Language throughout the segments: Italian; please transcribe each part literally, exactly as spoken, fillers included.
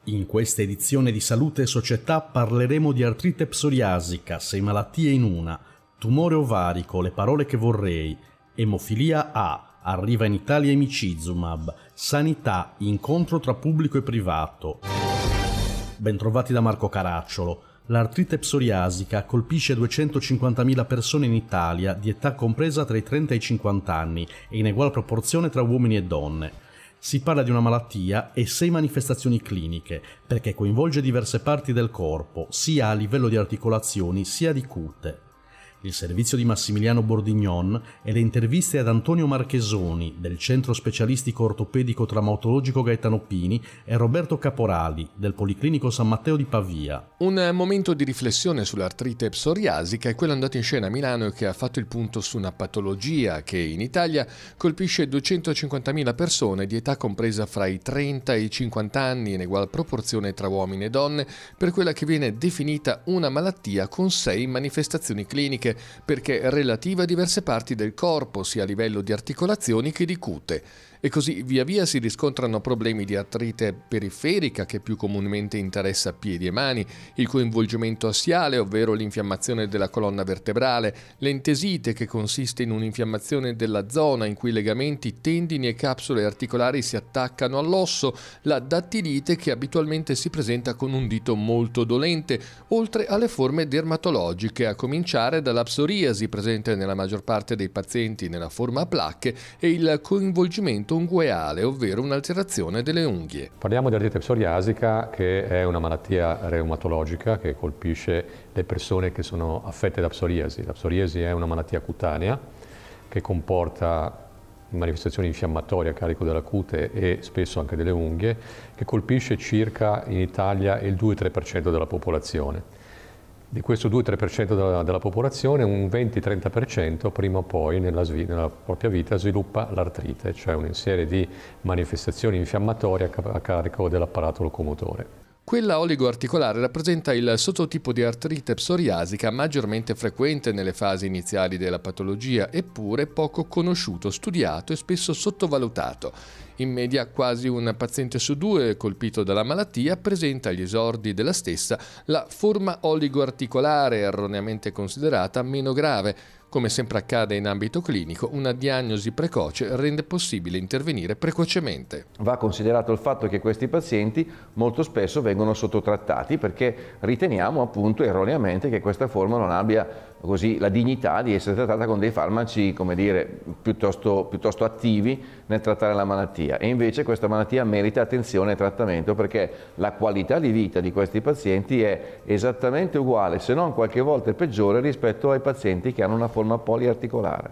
In questa edizione di Salute e Società parleremo di artrite psoriasica, sei malattie in una, tumore ovarico, le parole che vorrei, emofilia A, arriva in Italia Emicizumab, sanità, incontro tra pubblico e privato. Bentrovati da Marco Caracciolo. L'artrite psoriasica colpisce duecentocinquantamila persone in Italia di età compresa tra i trenta e i cinquanta anni e in egual proporzione tra uomini e donne. Si parla di una malattia e sei manifestazioni cliniche, perché coinvolge diverse parti del corpo, sia a livello di articolazioni sia di cute. Il servizio di Massimiliano Bordignon e le interviste ad Antonio Marchesoni del Centro Specialistico Ortopedico Traumatologico Gaetano Pini e Roberto Caporali del Policlinico San Matteo di Pavia. Un momento di riflessione sull'artrite psoriasica è quello andato in scena a Milano e che ha fatto il punto su una patologia che in Italia colpisce duecentocinquantamila persone di età compresa fra i trenta e i cinquanta anni in egual proporzione tra uomini e donne, per quella che viene definita una malattia con sei manifestazioni cliniche, perché è relativa a diverse parti del corpo, sia a livello di articolazioni che di cute. E così via via si riscontrano problemi di artrite periferica che più comunemente interessa piedi e mani, il coinvolgimento assiale, ovvero l'infiammazione della colonna vertebrale, l'entesite che consiste in un'infiammazione della zona in cui legamenti, tendini e capsule articolari si attaccano all'osso, la dattilite che abitualmente si presenta con un dito molto dolente, oltre alle forme dermatologiche, a cominciare dalla psoriasi presente nella maggior parte dei pazienti nella forma a placche e il coinvolgimento ungueale, ovvero un'alterazione delle unghie. Parliamo di artrite psoriasica, che è una malattia reumatologica che colpisce le persone che sono affette da psoriasi. La psoriasi è una malattia cutanea che comporta manifestazioni infiammatorie a carico della cute e spesso anche delle unghie, che colpisce circa in Italia il due tre per cento della popolazione. Di questo due tre per cento della, della popolazione, un venti trenta per cento prima o poi nella, nella propria vita sviluppa l'artrite, cioè una serie di manifestazioni infiammatorie a, a carico dell'apparato locomotore. Quella oligoarticolare rappresenta il sottotipo di artrite psoriasica maggiormente frequente nelle fasi iniziali della patologia, eppure poco conosciuto, studiato e spesso sottovalutato. In media quasi un paziente su due colpito dalla malattia presenta agli esordi della stessa la forma oligoarticolare, erroneamente considerata meno grave. Come sempre accade in ambito clinico, una diagnosi precoce rende possibile intervenire precocemente. Va considerato il fatto che questi pazienti molto spesso vengono sottotrattati perché riteniamo appunto erroneamente che questa forma non abbia così la dignità di essere trattata con dei farmaci, come dire, piuttosto, piuttosto attivi nel trattare la malattia, e invece questa malattia merita attenzione e trattamento perché la qualità di vita di questi pazienti è esattamente uguale, se non qualche volta peggiore rispetto ai pazienti che hanno una forma poliarticolare.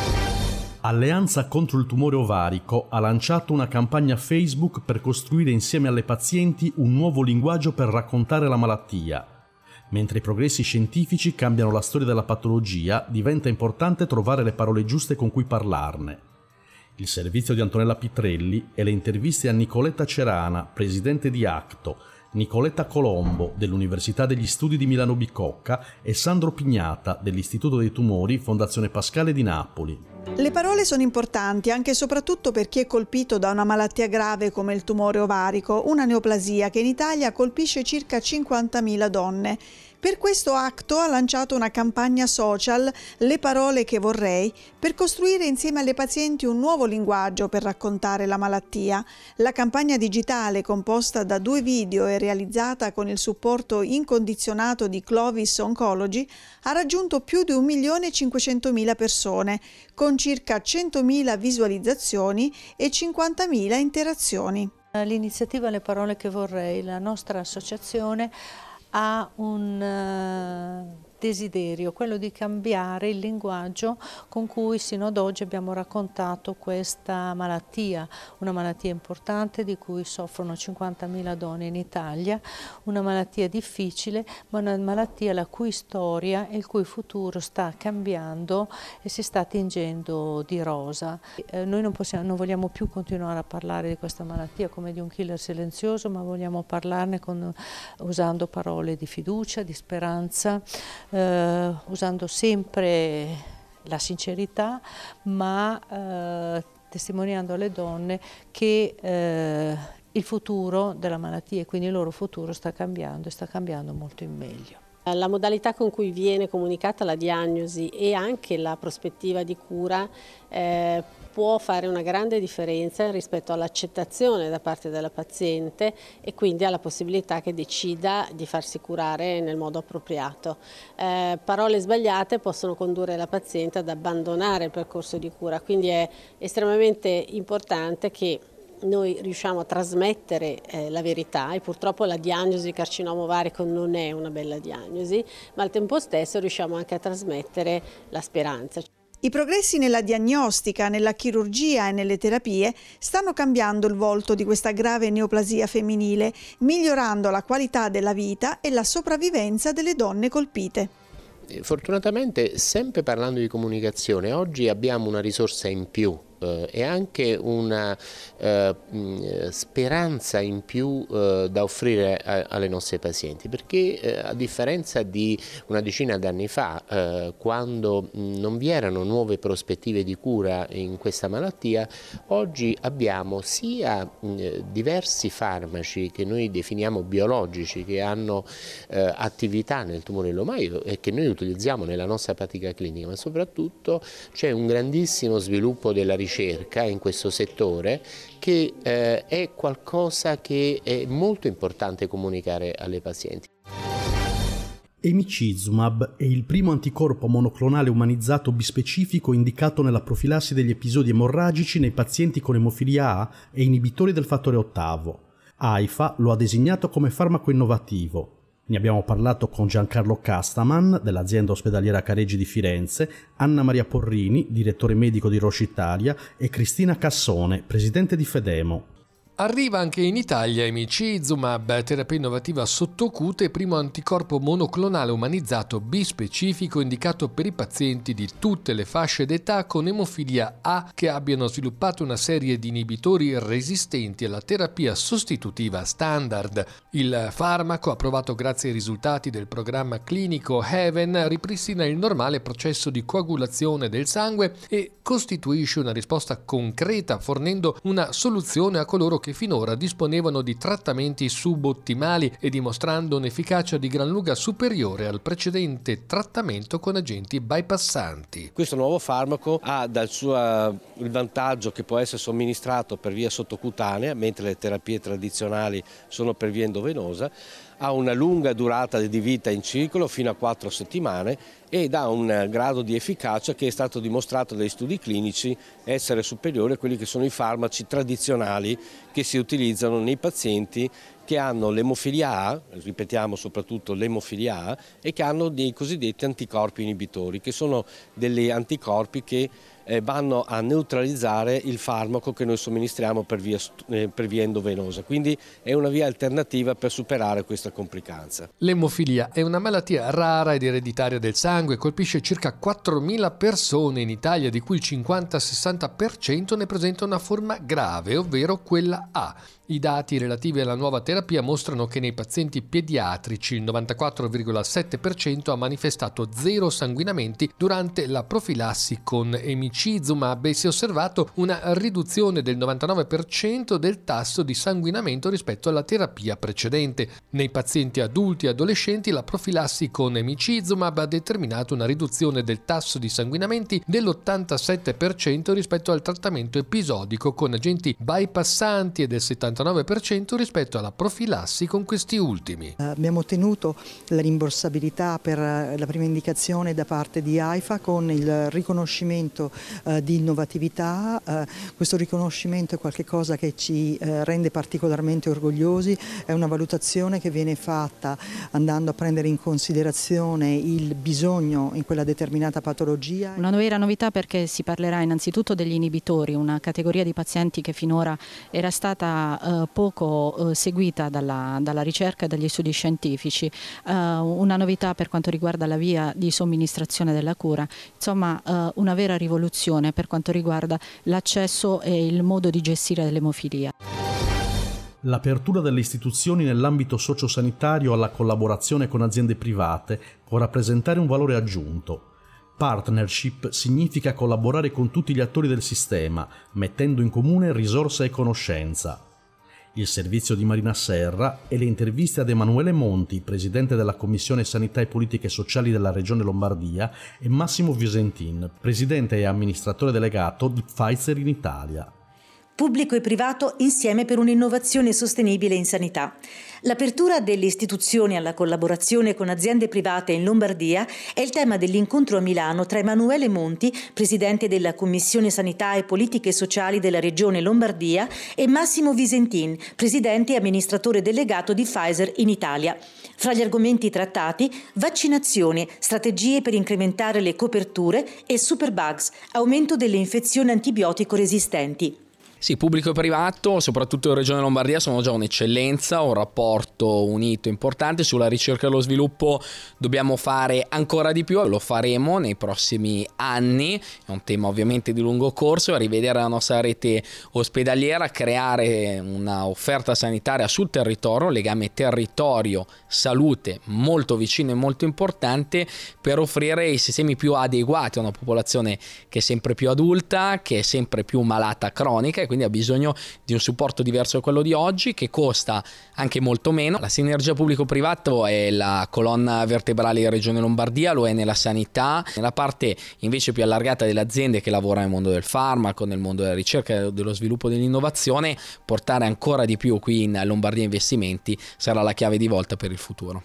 Alleanza contro il tumore ovarico ha lanciato una campagna Facebook per costruire insieme alle pazienti un nuovo linguaggio per raccontare la malattia. Mentre i progressi scientifici cambiano la storia della patologia, diventa importante trovare le parole giuste con cui parlarne. Il servizio di Antonella Pitrelli e le interviste a Nicoletta Cerana, presidente di ACTO, Nicoletta Colombo dell'Università degli Studi di Milano Bicocca e Sandro Pignata dell'Istituto dei Tumori Fondazione Pascale di Napoli. Le parole sono importanti anche e soprattutto per chi è colpito da una malattia grave come il tumore ovarico, una neoplasia che in Italia colpisce circa cinquantamila donne. Per questo ACTO ha lanciato una campagna social, Le parole che vorrei, per costruire insieme alle pazienti un nuovo linguaggio per raccontare la malattia. La campagna digitale, composta da due video e realizzata con il supporto incondizionato di Clovis Oncology, ha raggiunto più di un milione e cinquecentomila persone, con circa centomila visualizzazioni e cinquantamila interazioni. L'iniziativa Le parole che vorrei, la nostra associazione, ha un uh, desiderio, quello di cambiare il linguaggio con cui sino ad oggi abbiamo raccontato questa malattia, una malattia importante di cui soffrono cinquantamila donne in Italia, una malattia difficile, ma una malattia la cui storia e il cui futuro sta cambiando e si sta tingendo di rosa. Eh, noi non, possiamo, non vogliamo più continuare a parlare di questa malattia come di un killer silenzioso, ma vogliamo parlarne con, usando parole di fiducia, di speranza, Uh, usando sempre la sincerità, ma uh, testimoniando alle donne che uh, il futuro della malattia e quindi il loro futuro sta cambiando e sta cambiando molto in meglio. La modalità con cui viene comunicata la diagnosi e anche la prospettiva di cura eh, può fare una grande differenza rispetto all'accettazione da parte della paziente e quindi alla possibilità che decida di farsi curare nel modo appropriato. Eh, parole sbagliate possono condurre la paziente ad abbandonare il percorso di cura, quindi è estremamente importante che noi riusciamo a trasmettere eh, la verità e purtroppo la diagnosi carcinoma ovarico non è una bella diagnosi, ma al tempo stesso riusciamo anche a trasmettere la speranza. I progressi nella diagnostica, nella chirurgia e nelle terapie stanno cambiando il volto di questa grave neoplasia femminile, migliorando la qualità della vita e la sopravvivenza delle donne colpite. Fortunatamente, sempre parlando di comunicazione, oggi abbiamo una risorsa in più eh, e anche una eh, speranza in più eh, da offrire a, alle nostre pazienti, perché eh, a differenza di una decina d'anni fa, eh, quando non vi erano nuove prospettive di cura in questa malattia, oggi abbiamo sia eh, diversi farmaci che noi definiamo biologici, che hanno eh, attività nel tumore lomaio e che noi utilizziamo nella nostra pratica clinica, ma soprattutto c'è un grandissimo sviluppo della ricerca in questo settore che eh, è qualcosa che è molto importante comunicare alle pazienti. Emicizumab è il primo anticorpo monoclonale umanizzato bispecifico indicato nella profilassi degli episodi emorragici nei pazienti con emofilia A e inibitori del fattore ottavo. AIFA lo ha designato come farmaco innovativo. Ne abbiamo parlato con Giancarlo Castaman dell'azienda ospedaliera Careggi di Firenze, Anna Maria Porrini, direttore medico di Roche Italia, e Cristina Cassone, presidente di Fedemo. Arriva anche in Italia Emicizumab, terapia innovativa sottocute, primo anticorpo monoclonale umanizzato bispecifico indicato per i pazienti di tutte le fasce d'età con emofilia A che abbiano sviluppato una serie di inibitori resistenti alla terapia sostitutiva standard. Il farmaco, approvato grazie ai risultati del programma clinico HEAVEN, ripristina il normale processo di coagulazione del sangue e costituisce una risposta concreta, fornendo una soluzione a coloro che che finora disponevano di trattamenti subottimali e dimostrando un'efficacia di gran lunga superiore al precedente trattamento con agenti bypassanti. Questo nuovo farmaco ha dal suo il vantaggio che può essere somministrato per via sottocutanea, mentre le terapie tradizionali sono per via endovenosa, ha una lunga durata di vita in circolo fino a quattro settimane ed ha un grado di efficacia che è stato dimostrato dai studi clinici essere superiore a quelli che sono i farmaci tradizionali che si utilizzano nei pazienti che hanno l'emofilia A, ripetiamo soprattutto l'emofilia A, e che hanno dei cosiddetti anticorpi inibitori, che sono degli anticorpi che eh, vanno a neutralizzare il farmaco che noi somministriamo per via, eh, per via endovenosa. Quindi è una via alternativa per superare questa complicanza. L'emofilia è una malattia rara ed ereditaria del sangue, colpisce circa quattromila persone in Italia, di cui il cinquanta sessanta per cento ne presenta una forma grave, ovvero quella A. I dati relativi alla nuova terapia mostrano che nei pazienti pediatrici il novantaquattro virgola sette per cento ha manifestato zero sanguinamenti durante la profilassi con Emicizumab e si è osservato una riduzione del novantanove per cento del tasso di sanguinamento rispetto alla terapia precedente. Nei pazienti adulti e adolescenti la profilassi con Emicizumab ha determinato una riduzione del tasso di sanguinamenti dell'ottantasette per cento rispetto al trattamento episodico con agenti bypassanti e del settantanove per cento rispetto alla profilassi con questi ultimi. Abbiamo ottenuto la rimborsabilità per la prima indicazione da parte di AIFA con il riconoscimento eh, di innovatività. Eh, questo riconoscimento è qualcosa che ci eh, rende particolarmente orgogliosi, è una valutazione che viene fatta andando a prendere in considerazione il bisogno in quella determinata patologia. Una vera novità perché si parlerà innanzitutto degli inibitori, una categoria di pazienti che finora era stata poco seguita dalla, dalla ricerca e dagli studi scientifici, una novità per quanto riguarda la via di somministrazione della cura, insomma una vera rivoluzione per quanto riguarda l'accesso e il modo di gestire l'emofilia. L'apertura delle istituzioni nell'ambito sociosanitario alla collaborazione con aziende private può rappresentare un valore aggiunto. Partnership significa collaborare con tutti gli attori del sistema, mettendo in comune risorse e conoscenza. il servizio di Marina Serra e le interviste ad Emanuele Monti, presidente della Commissione Sanità e Politiche Sociali della Regione Lombardia, e Massimo Visentin, presidente e amministratore delegato di Pfizer in Italia. Pubblico e privato insieme per un'innovazione sostenibile in sanità. L'apertura delle istituzioni alla collaborazione con aziende private in Lombardia è il tema dell'incontro a Milano tra Emanuele Monti, presidente della Commissione Sanità e Politiche Sociali della Regione Lombardia, e Massimo Visentin, presidente e amministratore delegato di Pfizer in Italia. Fra gli argomenti trattati, vaccinazione, strategie per incrementare le coperture e superbugs, aumento delle infezioni antibiotico resistenti. Sì, pubblico e privato, soprattutto in Regione Lombardia, sono già un'eccellenza, un rapporto unito importante. Sulla ricerca e lo sviluppo dobbiamo fare ancora di più, lo faremo nei prossimi anni, è un tema ovviamente di lungo corso, rivedere la nostra rete ospedaliera, creare una offerta sanitaria sul territorio, legame territorio-salute molto vicino e molto importante per offrire i sistemi più adeguati a una popolazione che è sempre più adulta, che è sempre più malata cronica, quindi ha bisogno di un supporto diverso da quello di oggi, che costa anche molto meno. La sinergia pubblico-privato è la colonna vertebrale della Regione Lombardia, lo è nella sanità. Nella parte invece più allargata delle aziende che lavorano nel mondo del farmaco, nel mondo della ricerca, dello sviluppo e dell'innovazione, portare ancora di più qui in Lombardia investimenti sarà la chiave di volta per il futuro.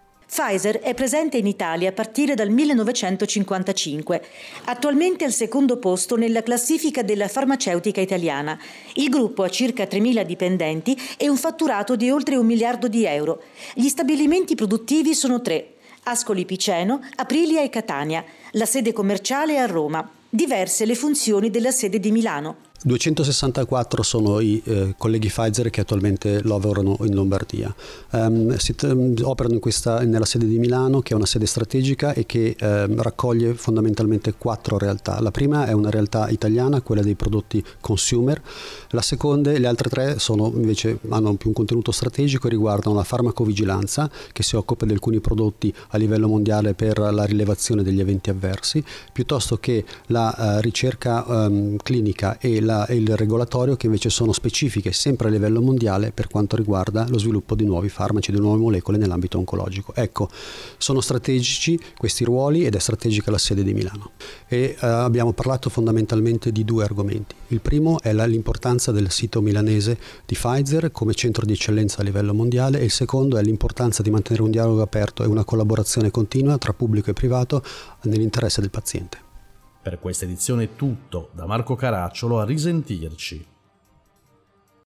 Pfizer è presente in Italia a partire dal millenovecentocinquantacinque, attualmente al secondo posto nella classifica della farmaceutica italiana. Il gruppo ha circa tremila dipendenti e un fatturato di oltre un miliardo di euro. Gli stabilimenti produttivi sono tre: Ascoli Piceno, Aprilia e Catania. La sede commerciale è a Roma. Diverse le funzioni della sede di Milano. duecentosessantaquattro sono i eh, colleghi Pfizer che attualmente lavorano in Lombardia. Um, si t- operano in questa, nella sede di Milano, che è una sede strategica e che eh, raccoglie fondamentalmente quattro realtà. La prima è una realtà italiana, quella dei prodotti consumer. La seconda e le altre tre sono invece hanno più un contenuto strategico e riguardano la farmacovigilanza, che si occupa di alcuni prodotti a livello mondiale per la rilevazione degli eventi avversi, piuttosto che la uh, ricerca um, clinica e La, e il regolatorio, che invece sono specifiche sempre a livello mondiale per quanto riguarda lo sviluppo di nuovi farmaci, di nuove molecole nell'ambito oncologico. Ecco, sono strategici questi ruoli ed è strategica la sede di Milano. E eh, abbiamo parlato fondamentalmente di due argomenti. Il primo è la, l'importanza del sito milanese di Pfizer come centro di eccellenza a livello mondiale, e il secondo è l'importanza di mantenere un dialogo aperto e una collaborazione continua tra pubblico e privato nell'interesse del paziente. Per questa edizione è tutto, da Marco Caracciolo, a risentirci.